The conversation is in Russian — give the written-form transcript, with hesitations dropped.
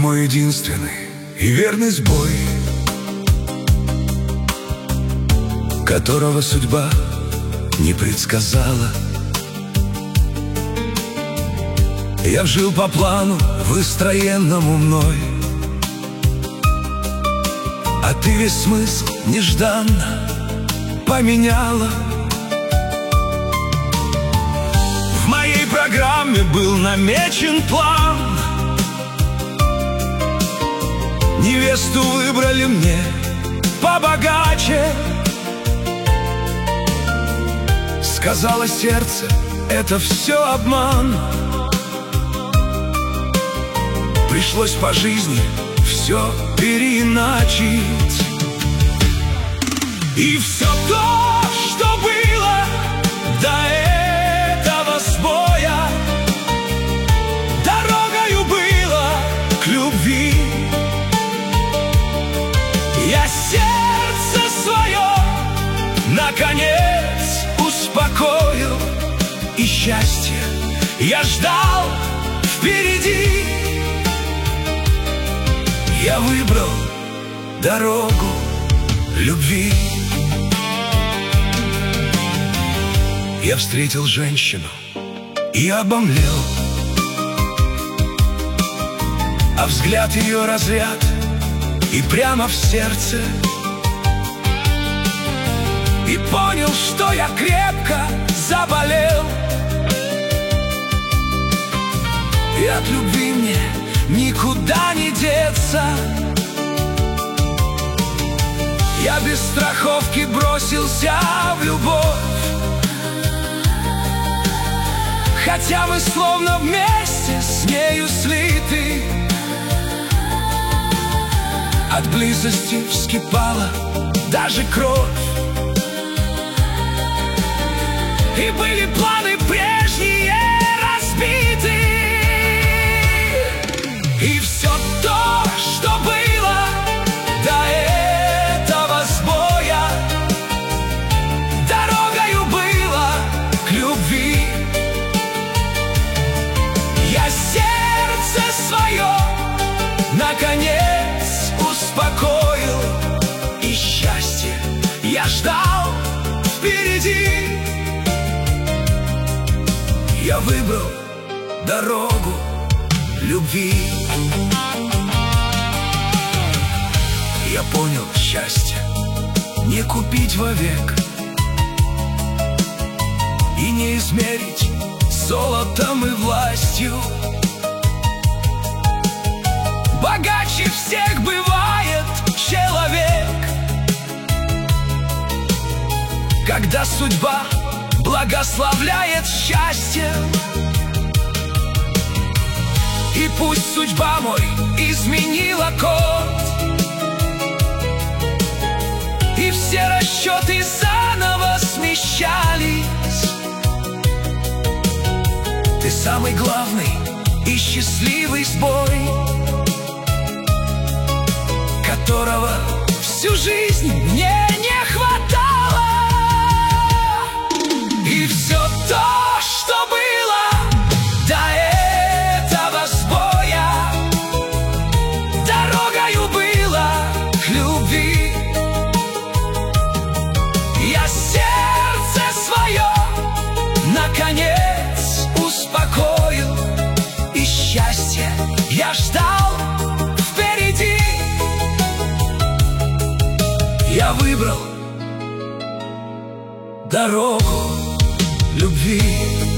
мой единственный и верный сбой, которого судьба не предсказала. Я жил по плану, выстроенному мной, а ты весь смысл нежданно поменяла. В моей программе был намечен план, невесту выбрали мне побогаче. Сказала сердце, это все обман. Пришлось по жизни все переиначить. И все то, что было до этого сбоя, дорогою было к любви. Я сердце свое наконец успокоил, и счастье я ждал впереди. Я выбрал дорогу любви. Я встретил женщину и обомлел, а взгляд ее разряд и прямо в сердце. И понял, что я крепко заболел, и от любви мне никуда не деться. Я без страховки бросился в любовь, хотя мы словно вместе с нею слиты. От близости вскипала даже кровь, и были планы прежние разбиты. И все то, что было до этого сбоя, дорогою было к любви. Я сердце свое наконец успокоил, и счастье я ждал впереди. Я выбрал дорогу любви. Я понял, счастье не купить вовек и не измерить золотом и властью. Богаче всех бывает человек, когда судьба благословляет счастье. И пусть судьба мой изменила код, и все расчеты заново смещались, ты самый главный и счастливый сбой, которого всю жизнь мне не хватало. И все то, что было до этого сбоя, дорогою было к любви. Я сердце свое наконец успокоил, и счастье я ждал впереди. Я выбрал дорогу любви.